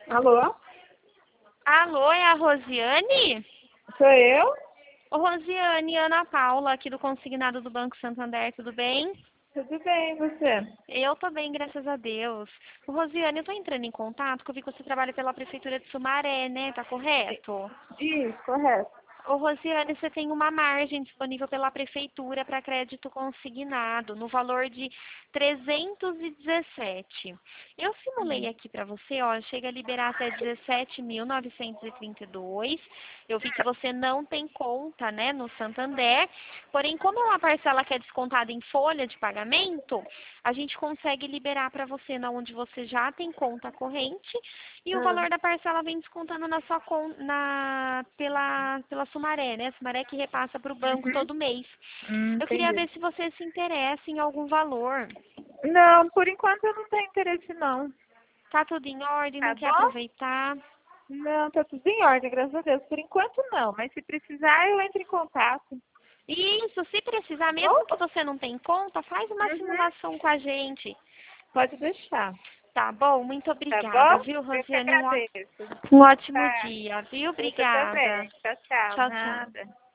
Alô? Alô, é a Rosiane? Sou eu? Ô, Rosiane, Ana Paula, aqui do Consignado do Banco Santander, tudo bem? Tudo bem, e você? Eu tô bem, graças a Deus. Ô, Rosiane, eu tô entrando em contato, porque eu vi que você trabalha pela Prefeitura de Sumaré, né? Tá correto? Isso, correto. Ô, Rosiane, você tem uma margem disponível pela Prefeitura para crédito consignado, no valor de 317. Eu simulei aqui para você, ó, chega a liberar até 17.932. Eu vi que você não tem conta, né, no Santander. Porém, como é uma parcela que é descontada em folha de pagamento, a gente consegue liberar para você na onde você já tem conta corrente e o Ah, valor da parcela vem descontando na sua conta, pela Sumaré, né? Sumaré que repassa para o banco uhum. todo mês. Eu queria Entendi. ver se você se interessa em algum valor. Não, por enquanto eu não tenho interesse não. Tá tudo em ordem, Tá não quer bom? aproveitar? Não, tá tudo em ordem, graças a Deus. Por enquanto não, mas se precisar eu entro em contato. Isso, se precisar, Tá mesmo que bom? você não tenha conta, faz uma Uhum. simulação com a gente. Pode deixar. Tá bom? Muito Tá obrigada, bom? viu, Eu que Rosiane? agradeço. Um ótimo Tá. dia, viu? Você Obrigada. também. Tchau, tchau. Tchau, tchau. Nada.